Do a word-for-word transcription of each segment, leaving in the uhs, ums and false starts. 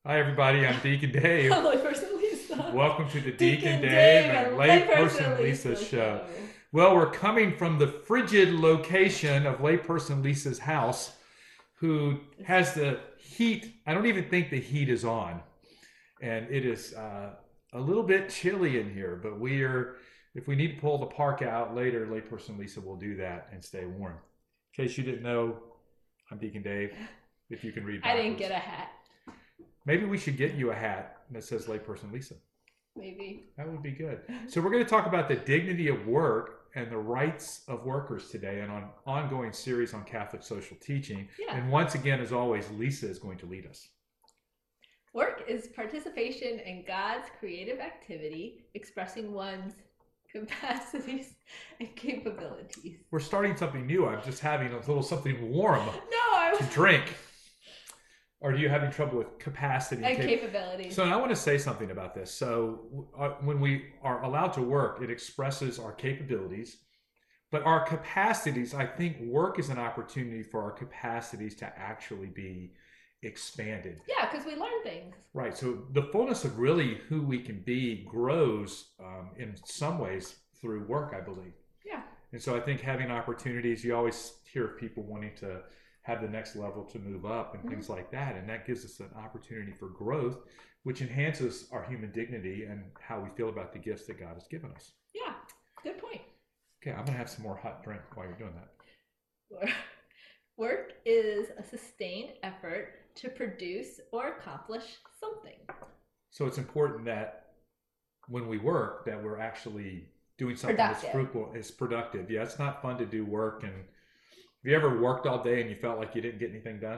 Hi, everybody. I'm Deacon Dave. Layperson Lisa. Welcome to the Deacon Deacon Dave Dave and and Layperson Layperson Lisa Lisa show. show. Well, we're coming from the frigid location of Layperson Lisa's house, who has the heat. I don't even think the heat is on. And it is uh, a little bit chilly in here, but we are, if we need to pull the park out later, Layperson Lisa will do that and stay warm. In case you didn't know, I'm Deacon Dave, if you can read I didn't backwards. get a hat. Maybe we should get you a hat that says Layperson Lisa. Maybe. That would be good. So we're going to talk about the dignity of work and the rights of workers today and on ongoing series on Catholic social teaching. Yeah. And once again, as always, Lisa is going to lead us. Work is participation in God's creative activity, expressing one's capacities and capabilities. We're starting something new. I'm just having a little something warm No, I to was. drink. Or are you having trouble with capacity And cap- capabilities. So I want to say something about this. So uh, when we are allowed to work, it expresses our capabilities, but our capacities, I think work is an opportunity for our capacities to actually be expanded. Yeah, because we learn things. Right. So the fullness of really who we can be grows um, in some ways through work, I believe. Yeah. And so I think having opportunities, you always hear of people wanting to have the next level to move up and mm-hmm. things like that. And that gives us an opportunity for growth, which enhances our human dignity and how we feel about the gifts that God has given us. Yeah, good point. Okay, I'm going to have some more hot drink while you're doing that. Work is a sustained effort to produce or accomplish something. So it's important that when we work, that we're actually doing something productive. that's fruitful, is productive. Yeah, it's not fun to do work. And have you ever worked all day and you felt like you didn't get anything done?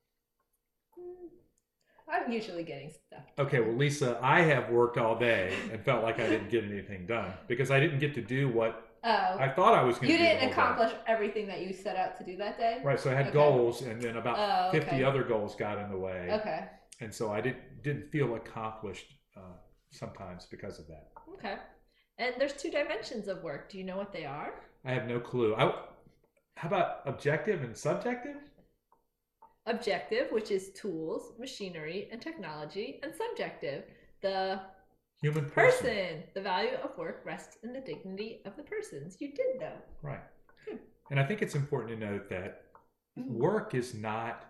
I'm usually getting stuff done. Okay, well, Lisa, I have worked all day and felt like I didn't get anything done because I didn't get to do what Oh. I thought I was going to do. You didn't accomplish day. everything that you set out to do that day? Right, so I had okay. goals, and then about oh, okay. fifty other goals got in the way. Okay. And so I didn't, didn't feel accomplished uh, sometimes because of that. Okay. And there's two dimensions of work. Do you know what they are? I have no clue. I, how about objective and subjective? Objective, which is tools, machinery, and technology, and subjective, the human person. person. The value of work rests in the dignity of the persons. You did know. Right. Hmm. And I think it's important to note that work is not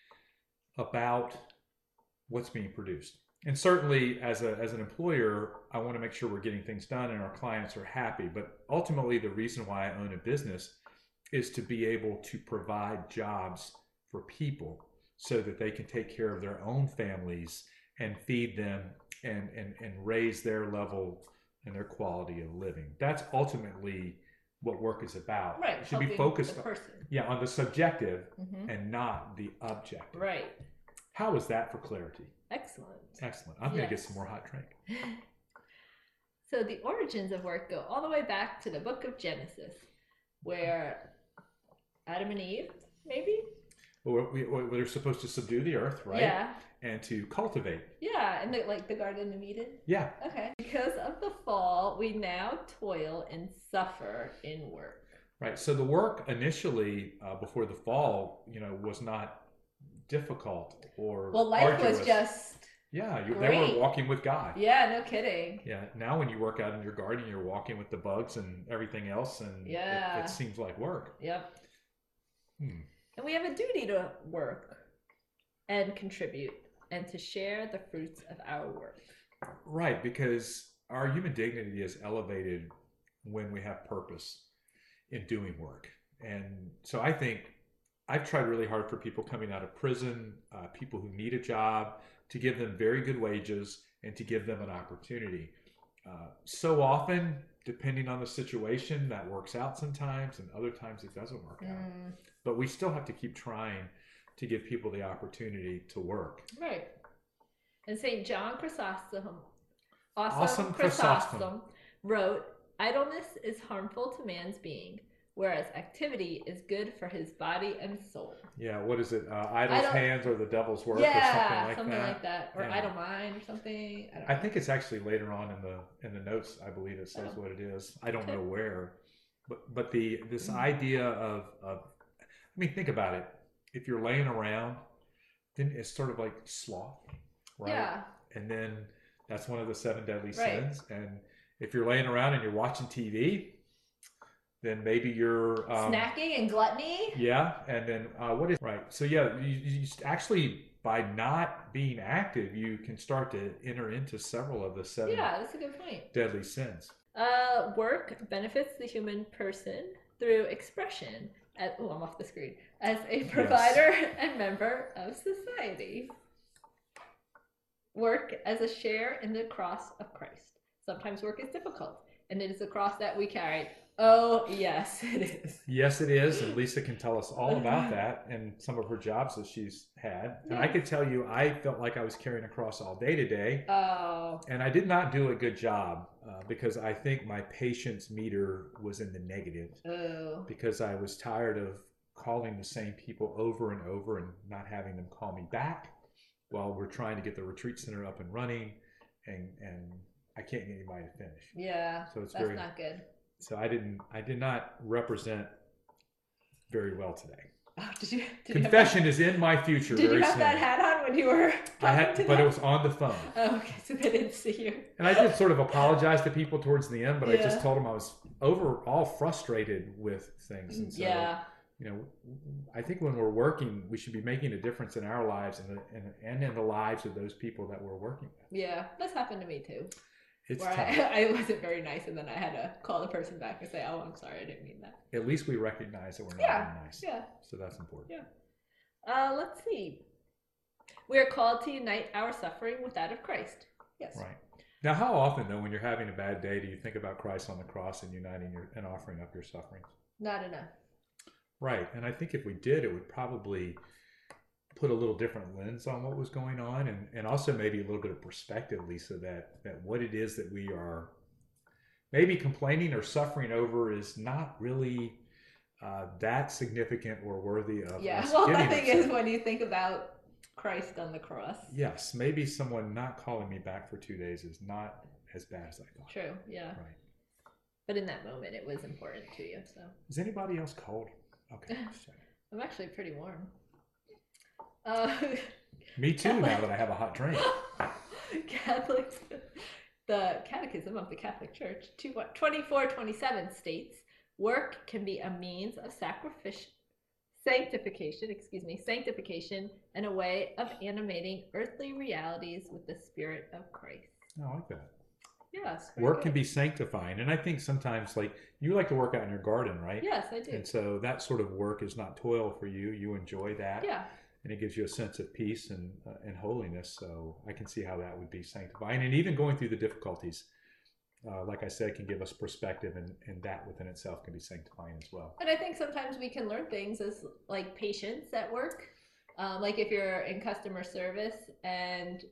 about what's being produced. And certainly as a as an employer, I want to make sure we're getting things done and our clients are happy. But ultimately, the reason why I own a business is to be able to provide jobs for people so that they can take care of their own families and feed them and, and, and raise their level and their quality of living. That's ultimately what work is about. Right. It should be focused the person. On, yeah, on the subjective mm-hmm. and not the objective. Right. How is that for clarity? Excellent. Excellent. I'm yes. going to get some more hot drink. So the origins of work go all the way back to the book of Genesis, where Adam and Eve, maybe? Well, we, we, we're supposed to subdue the earth, right? Yeah. And to cultivate. Yeah, and the, like the Garden of Eden? Yeah. Okay. Because of the fall, we now toil and suffer in work. Right. So the work initially, uh, before the fall, you know, was not difficult or well, life arduous. was just yeah. You, they were walking with God. Yeah, no kidding. Yeah. Now, when you work out in your garden, you're walking with the bugs and everything else, and yeah. it, it seems like work. Yep. Hmm. And we have a duty to work and contribute and to share the fruits of our work. Right, because our human dignity is elevated when we have purpose in doing work. And so I think I've tried really hard for people coming out of prison, uh, people who need a job, to give them very good wages and to give them an opportunity. Uh, so often, depending on the situation, that works out sometimes, and other times it doesn't work mm. out. But we still have to keep trying to give people the opportunity to work. Right. And Saint John Chrysostom, awesome, awesome Chrysostom, Chrysostom, wrote, "Idleness is harmful to man's being, whereas activity is good for his body and soul." Yeah, what is it? Uh, idle's Idle... hands or the devil's work, yeah, or something like something that. like that, or yeah. idle mind or something. I, don't I know. think it's actually later on in the in the notes. I believe it says oh. what it is. I don't okay. know where, but but the this mm-hmm. idea of of I mean, think about it. If you're laying around, then it's sort of like sloth, right? Yeah. And then that's one of the seven deadly Right. sins. And if you're laying around and you're watching T V, then maybe you're um, snacking and gluttony. Yeah, and then uh, what is right? So yeah, you, you actually by not being active, you can start to enter into several of the seven Yeah, that's a good point. deadly sins. Uh, work benefits the human person through expression. As, oh, I'm off the screen. As a provider yes. and member of society. Work as a share in the cross of Christ. Sometimes work is difficult, and it is a cross that we carry. Oh, yes, it is. Yes, it is. And Lisa can tell us all about that and some of her jobs that she's had. And yeah. I could tell you, I felt like I was carrying a cross all day today. Oh. And I did not do a good job uh, because I think my patience meter was in the negative. Oh. Because I was tired of calling the same people over and over and not having them call me back while we're trying to get the retreat center up and running. And, and I can't get anybody to finish. Yeah, so it's that's very, not good. So I didn't. I did not represent very well today. Oh, did you? Did Confession you is in my future. Did very you have soon. that hat on when you were talking I had, to but them? it was on the phone. Oh, okay, so they didn't see you. And I did sort of apologize to people towards the end, but yeah. I just told them I was overall frustrated with things. And so, yeah. you know, I think when we're working, we should be making a difference in our lives and, the, and, and in the lives of those people that we're working with. Yeah, that's happened to me too. It's Where tough. I, I wasn't very nice, and then I had to call the person back and say, "Oh, I'm sorry, I didn't mean that." At least we recognize that we're not yeah. being nice. Yeah. So that's important. Yeah. Uh, let's see. We are called to unite our suffering with that of Christ. Yes. Right. Now, how often, though, when you're having a bad day, do you think about Christ on the cross and uniting your and offering up your sufferings? Not enough. Right. And I think if we did, it would probably put a little different lens on what was going on, and, and also maybe a little bit of perspective, Lisa, that, that what it is that we are maybe complaining or suffering over is not really uh, that significant or worthy of yeah. us Well, getting the thing upset. is, when you think about Christ on the cross. Yes, maybe someone not calling me back for two days is not as bad as I thought. True, yeah. Right. But in that moment, it was important to you, so. Is anybody else cold? Okay. I'm actually pretty warm. Uh, Me too, Catholic. Now that I have a hot drink. Catholics, the Catechism of the Catholic Church, twenty-four twenty-seven states, work can be a means of sacrifice, sanctification, excuse me, sanctification, and a way of animating earthly realities with the Spirit of Christ. Oh, I like that. Yes. Work good. can be sanctifying. And I think sometimes, like, you like to work out in your garden, right? Yes, I do. And so that sort of work is not toil for you. You enjoy that. Yeah. And it gives you a sense of peace and uh, and holiness. So I can see how that would be sanctifying. And even going through the difficulties, uh, like I said, can give us perspective, and, and that within itself can be sanctifying as well. And I think sometimes we can learn things as like patience at work. Um, like if you're in customer service and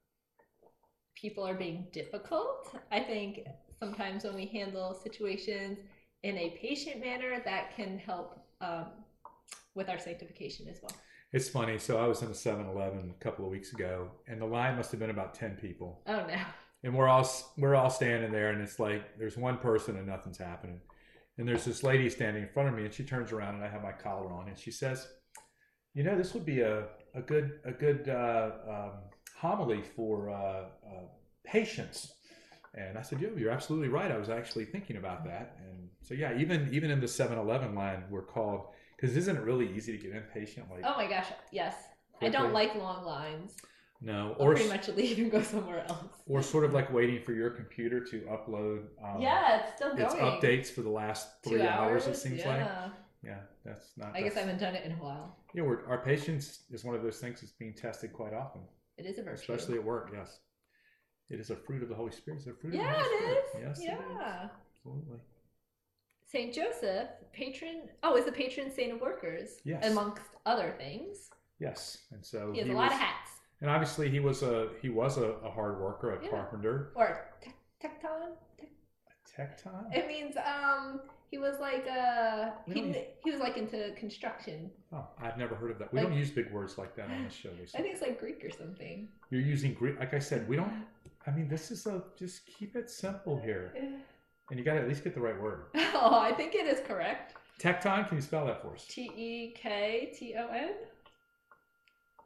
people are being difficult, I think sometimes when we handle situations in a patient manner, that can help um, with our sanctification as well. It's funny. So I was in a seven eleven a couple of weeks ago, and the line must have been about ten people. Oh no! And we're all we're all standing there, and it's like there's one person and nothing's happening. And there's this lady standing in front of me, and she turns around, and I have my collar on, and she says, "You know, this would be a a good a good uh, um, homily for uh, uh, patience." And I said, "Yeah, you're absolutely right. I was actually thinking about that." And so yeah, even even in the seven eleven line, we're called. Because isn't it really easy to get impatient? Like, oh my gosh, yes. Quickly? I don't like long lines. No, I'll or pretty much leave and go somewhere else. Or sort of like waiting for your computer to upload. Um, yeah, it's still going. Its updates for the last three Two hours. hours. It seems yeah. like. Yeah, that's not. I that's, guess I haven't done it in a while. Yeah, we're, our patience is one of those things that's being tested quite often. It is a virtue, especially at work. Yes, it is a fruit of the Holy Spirit. It's a fruit yeah, of the Holy it Spirit. is. Yes, yeah, it is. Absolutely. Saint Joseph, patron, oh, is the patron saint of workers, yes. amongst other things. Yes, and so he has he a lot was, of hats. And obviously, he was a he was a, a hard worker, a yeah. carpenter, or te- tecton. Te- a tecton. It means um he was like uh he use... he was like into construction. Oh, I've never heard of that. We like, don't use big words like that on this show. Lisa. I think it's like Greek or something. You're using Greek, like I said. We don't. I mean, this is a just keep it simple here. And you got to at least get the right word. Oh, I think it is correct. Tecton, can you spell that for us? T E K T O N?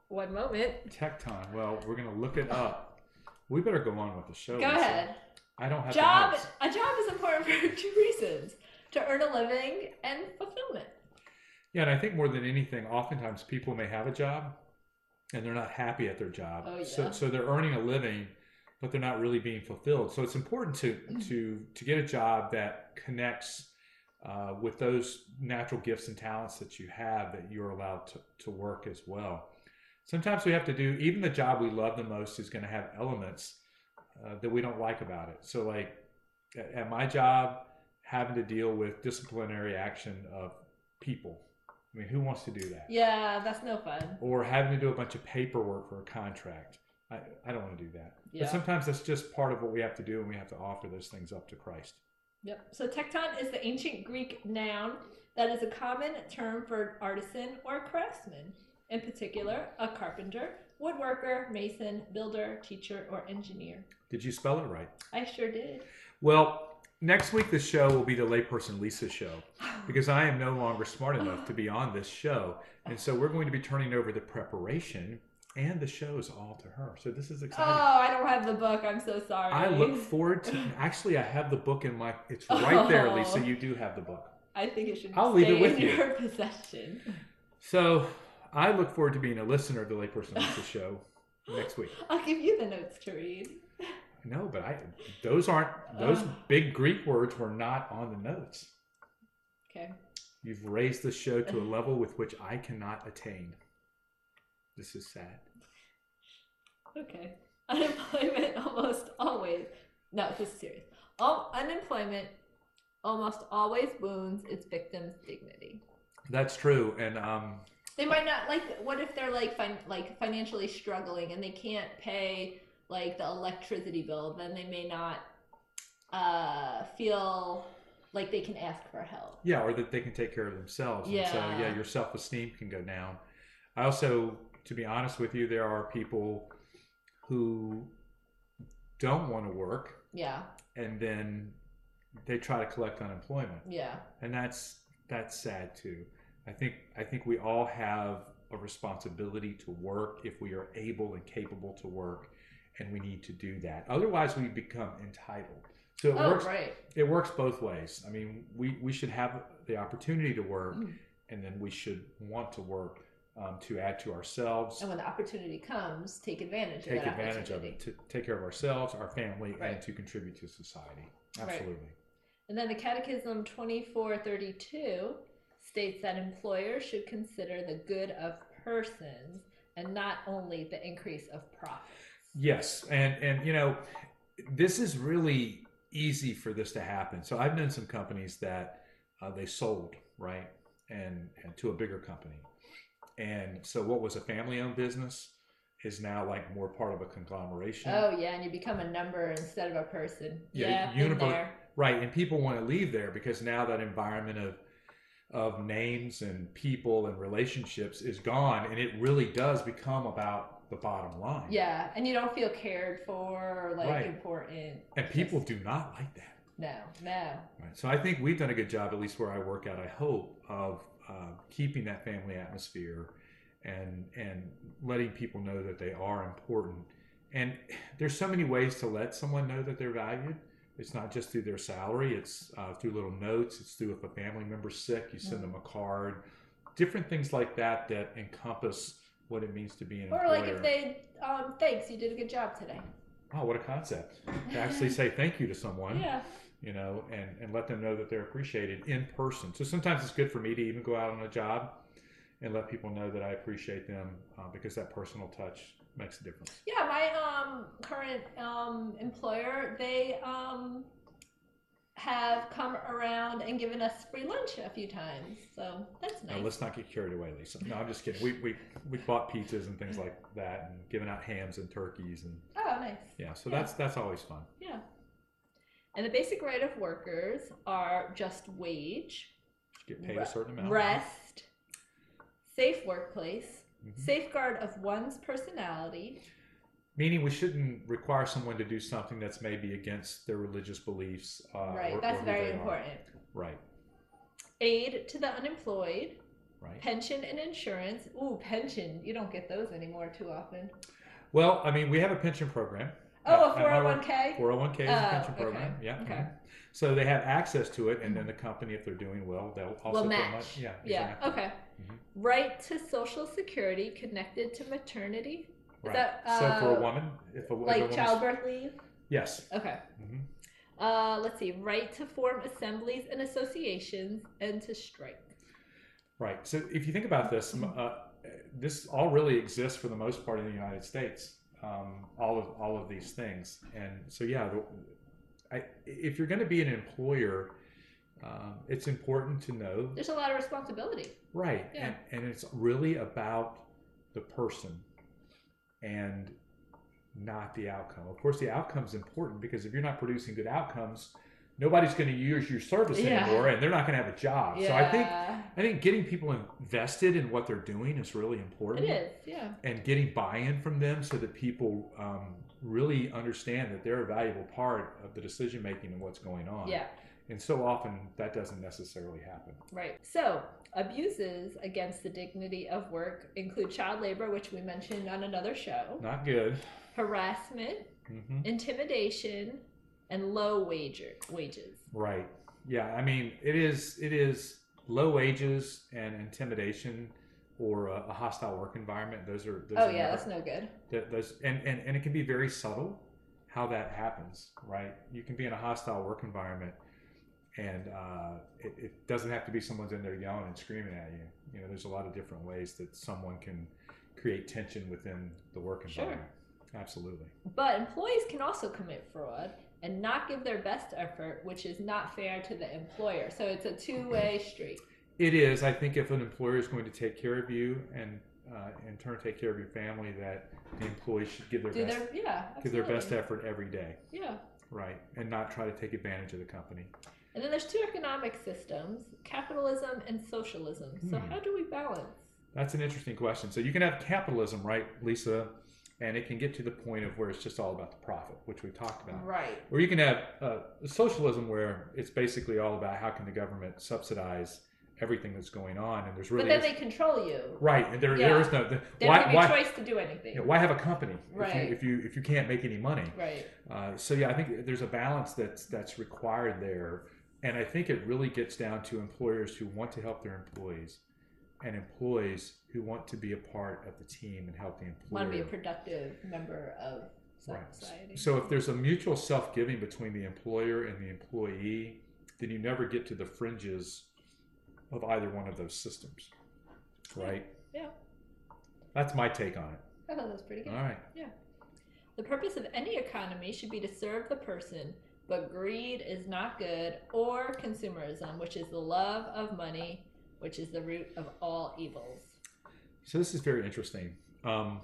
One moment. Tecton. Well, we're going to look it up. We better go on with the show. Go Lisa. ahead. I don't have Job. the notes. A job is important for two reasons: to earn a living and fulfillment. Yeah, and I think more than anything, oftentimes people may have a job and they're not happy at their job. Oh, yeah. So so they're earning a living, but they're not really being fulfilled. So it's important to to to get a job that connects uh, with those natural gifts and talents that you have, that you're allowed to, to work as well. Sometimes we have to do, even the job we love the most is going to have elements uh, that we don't like about it. So like at, at my job, having to deal with disciplinary action of people. I mean, who wants to do that? Yeah, that's no fun. Or having to do a bunch of paperwork for a contract. I, I don't want to do that. Yeah. But sometimes that's just part of what we have to do, and we have to offer those things up to Christ. Yep. So tecton is the ancient Greek noun that is a common term for an artisan or craftsman. In particular, a carpenter, woodworker, mason, builder, teacher, or engineer. Did you spell it right? I sure did. Well, next week the show will be the Layperson Lisa show, because I am no longer smart enough to be on this show. And so we're going to be turning over the preparation and the shows all to her. So this is Oh, exciting. I don't have the book. I'm so sorry. I look forward to, actually I have the book in my, it's right there, Oh. Lisa. You do have the book. I think it should I'll stay leave it with in you. your possession. So I look forward to being a listener of the Layperson Lisa show next week. I'll give you the notes to read. No, but I those aren't those Uh. big Greek words were not on the notes. Okay. You've raised the show to a level with which I cannot attain. This is sad. Okay. Unemployment almost always. No, this is serious. All, unemployment almost always wounds its victim's dignity. That's true, and um, They might not like. What if they're like fin- like financially struggling and they can't pay like the electricity bill? Then they may not uh, feel like they can ask for help. yeah, or that they can take care of themselves. And so Yeah. yeah, your self-esteem can go down. I also, to be honest with you, there are people who don't want to work, Yeah, and then they try to collect unemployment, yeah, and that's that's sad too. I think I think we all have a responsibility to work if we are able and capable to work, and we need to do that. Otherwise, we become entitled. So it oh, works. right. It works both ways. I mean, we we should have the opportunity to work, Mm. and then we should want to work um, to add to ourselves, And when the opportunity comes, take advantage take of that advantage of opportunity. it, to take care of ourselves, our family, Right. and to contribute to society. Right. Absolutely. And then the Catechism twenty-four thirty-two states that employers should consider the good of persons and not only the increase of profits. Yes, and and you know, this is really easy for this to happen. So I've known some companies that uh, they sold, right, and and to a bigger company, and so what was a family-owned business is now like more part of a conglomeration. Oh yeah, and you become a number instead of a person. Yeah, Yeah, been univer- there. Right, and people want to leave there because now that environment of of names and people and relationships is gone, and it really does become about the bottom line. Yeah, and you don't feel cared for or like Right. important. And people do not like that. No, no. Right. So I think we've done a good job, at least where I work at, I hope, of uh, keeping that family atmosphere and and letting people know that they are important. And there's so many ways to let someone know that they're valued. It's not just through their salary. It's uh, through little notes. It's through if a family member's sick, you send Mm. them a card. Different things like that that encompass what it means to be an Or employer. like if they, um, thanks, you did a good job today. Oh, what a concept. To actually say thank you to someone. Yeah. You know, and, and let them know that they're appreciated in person. So sometimes it's good for me to even go out on a job and let people know that I appreciate them uh, because that personal touch makes a difference. Yeah, my um, current um, employer, they um, have come around and given us free lunch a few times. So that's nice. Now, let's not get carried away, Lisa. No, I'm just kidding. We, we, we bought pizzas and things like that and giving out hams and turkeys. And Oh, nice. yeah, so Yeah. that's that's always fun. Yeah. And the basic right of workers are just wage, Get paid a certain amount. rest, safe workplace, Mhm. safeguard of one's personality, Meaning we shouldn't require someone to do something that's maybe against their religious beliefs. Uh, right, or- that's or who very they are. important. Right. Aid to the unemployed, right? Pension and insurance. Ooh, pension. You don't get those anymore too often. Well, I mean, we have a pension program. Oh, At- a at my four oh one work. k? four oh one k is a Oh, pension okay. program. Yeah. Okay. mhm. So they have access to it, and then the company, if they're doing well, they'll also Will put match. money. Yeah. Yeah. Exactly. Okay. Mhm. Right to Social Security connected to maternity. Is Right. that uh, so for a woman, if a, if a like woman's- childbirth leave? yes. Okay. hmm Uh, let's see. Right to form assemblies and associations and to strike. Right. So if you think about this, m- uh, this all really exists for the most part in the United States. Um, all of all of these things, and so yeah, the, I, if you're going to be an employer, um, it's important to know, There's a lot of responsibility. right? Yeah. And, and it's really about the person and not the outcome. Of course, the outcome is important because if you're not producing good outcomes, nobody's going to use your service Yeah. anymore, and they're not going to have a job. Yeah. So I think I think getting people invested in what they're doing is really important. It is. Yeah. And getting buy-in from them so that people um, really understand that they're a valuable part of the decision making and what's going on. Yeah. And so often that doesn't necessarily happen. Right. So, abuses against the dignity of work include child labor, which we mentioned on another show, Not good. harassment, hmm intimidation, and low wage wages. Right. Yeah. I mean, it is it is low wages and intimidation or a, a hostile work environment. Those are those Oh are yeah, never- that's no good. that those and, and and it can be very subtle how that happens, right? You can be in a hostile work environment and uh, it, it doesn't have to be someone's in there yelling and screaming at you. You know, there's a lot of different ways that someone can create tension within the work Sure. environment. Absolutely. But employees can also commit fraud and not give their best effort, which is not fair to the employer. So it's a two-way street. It is. I think if an employer is going to take care of you and uh, in turn take care of your family, that the employees should give their Do best their yeah, give their best absolutely. effort every day, Yeah. right? And not try to take advantage of the company. And then there's two economic systems, capitalism and socialism. So Hmm. how do we balance? That's an interesting question. So you can have capitalism, right, Lisa, and it can get to the point of where it's just all about the profit, which we talked about. Right. Or you can have uh, socialism where it's basically all about how can the government subsidize everything that's going on, and there's really But then is- they control you. right, and there, Yeah. there is no the, They why don't give you why choice to do anything. you know, why have a company Right. if, you, if you if you can't make any money? Right. Uh, so yeah, I think there's a balance that's that's required there, and I think it really gets down to employers who want to help their employees, and employees who want to be a part of the team and help the employer. Want to be a productive member of Right. society. So if there's a mutual self-giving between the employer and the employee, then you never get to the fringes of either one of those systems, right? Yeah. That's my take on it. I thought that was pretty good. All right. The purpose of any economy should be to serve the person, but greed is not good, or consumerism, which is the love of money, which is the root of all evils. So this is very interesting. Um,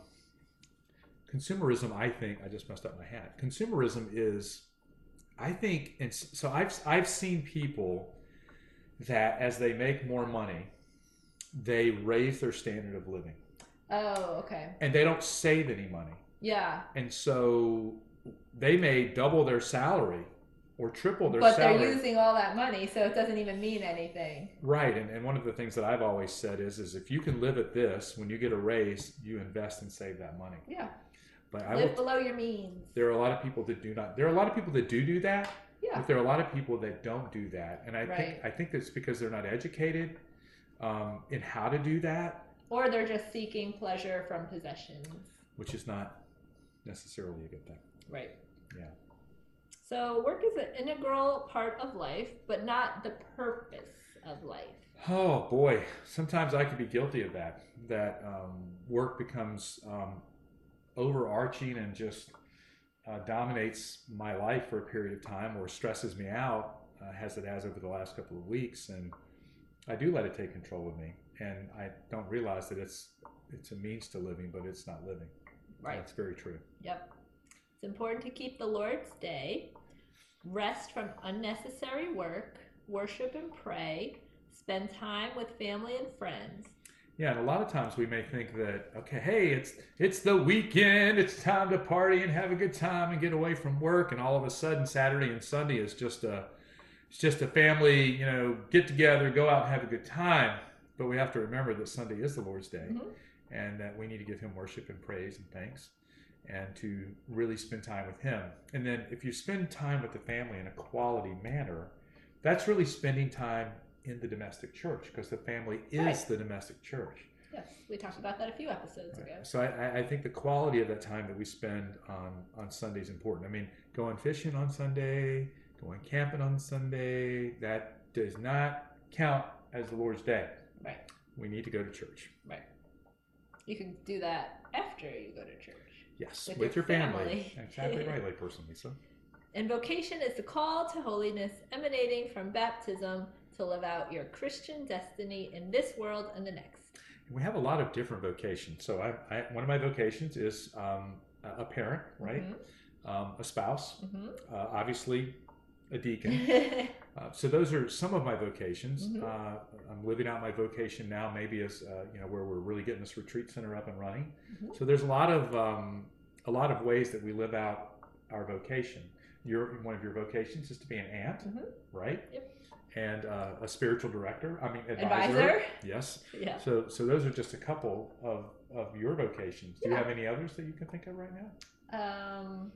consumerism, I think, I just messed up my hat. Consumerism is, I think, and s- so I've I've seen people that as they make more money, they raise their standard of living, Oh, okay. and they don't save any money, Yeah. and so they may double their salary or triple their But salary. they're using all that money, so it doesn't even mean anything. Right, and, and one of the things that I've always said is, is if you can live at this, when you get a raise, you invest and save that money. Yeah. But I Live will, below your means. there are a lot of people that do not. There are a lot of people that do do that, Yeah. but there are a lot of people that don't do that, and I Right. think I think that's because they're not educated um, in how to do that, Or they're just seeking pleasure from possessions. which is not necessarily a good thing. Right. Yeah. So work is an integral part of life, but not the purpose of life. Oh boy, sometimes I can be guilty of that. That um, work becomes um, overarching and just uh, dominates my life for a period of time, or stresses me out, uh, as it has over the last couple of weeks, and I do let it take control of me, and I don't realize that it's it's a means to living, but it's not living. Right. That's very true. Yep. It's important to keep the Lord's Day, rest from unnecessary work, worship and pray, spend time with family and friends. Yeah, and a lot of times we may think that, okay, hey, it's it's the weekend, it's time to party and have a good time and get away from work, and all of a sudden Saturday and Sunday is just a it's just a family, you know, get together, go out and have a good time. But we have to remember that Sunday is the Lord's day, Mhm. and that we need to give him worship and praise and thanks, and to really spend time with him. And then if you spend time with the family in a quality manner, that's really spending time in the domestic church, because the family is Right. the domestic church. Yes, we talked about that a few episodes ago. So I, I think the quality of that time that we spend on, on Sunday is important. I mean, going fishing on Sunday, going camping on Sunday, that does not count as the Lord's day. Right. We need to go to church. Right. You can do that after you go to church. Yes, With with, your your family. family. Exactly right, layperson Lisa. And vocation is the call to holiness emanating from baptism to live out your Christian destiny in this world and the next. We have a lot of different vocations. So I, I one of my vocations is um, a parent, right? Mhm. Um, a spouse, Mhm. uh, obviously a deacon. Uh, so those are some of my vocations. Mhm. Uh, I'm living out my vocation now, maybe as uh, you know, where we're really getting this retreat center up and running. Mhm. So there's a lot of um, a lot of ways that we live out our vocation. Your one of your vocations is to be an aunt, Mhm. right? Yep. And uh, a spiritual director. I mean, advisor. Advisor. Yes. Yeah. So so those are just a couple of of your vocations. Do you Yeah. have any others that you can think of right now? Um,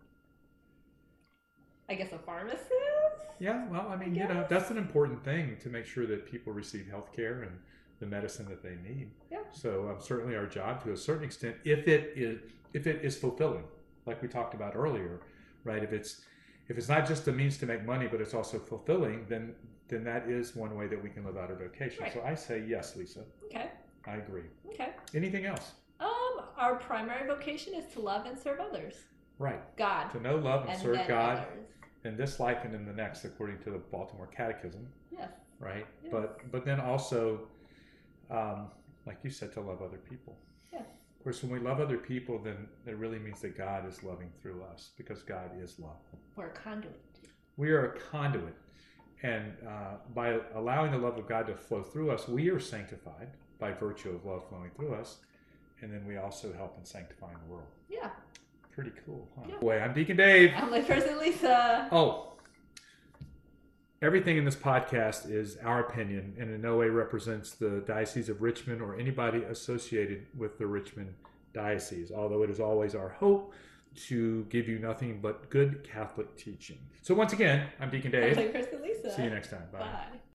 I guess a pharmacist. Yeah, well, I mean, I you know, guess. that's an important thing to make sure that people receive health care and the medicine that they need. Yeah. So um, certainly our job, to a certain extent, if it is if it is fulfilling, like we talked about earlier, right? If it's if it's not just a means to make money, but it's also fulfilling, then then that is one way that we can live out our vocation. Right. So I say yes, Lisa. Okay. I agree. Okay. Anything else? Um, our primary vocation is to love and serve others. Right. God. To know, love, and, And serve then God others. in this life and in the next, according to the Baltimore Catechism. Yes. Right. Yes. But but then also, um, like you said, to love other people. Yes. Of course, when we love other people, then it really means that God is loving through us, because God is love. We're a conduit. We are a conduit. And uh, by allowing the love of God to flow through us, we are sanctified by virtue of love flowing through us. And then we also help in sanctifying the world. Yeah. Pretty cool, huh? Yeah. Boy, I'm Deacon Dave. I'm layperson Lisa. Oh, everything in this podcast is our opinion and in no way represents the Diocese of Richmond or anybody associated with the Richmond Diocese, although it is always our hope to give you nothing but good Catholic teaching. So once again, I'm Deacon I'm Dave. layperson Lisa. See you next time. Bye. Bye.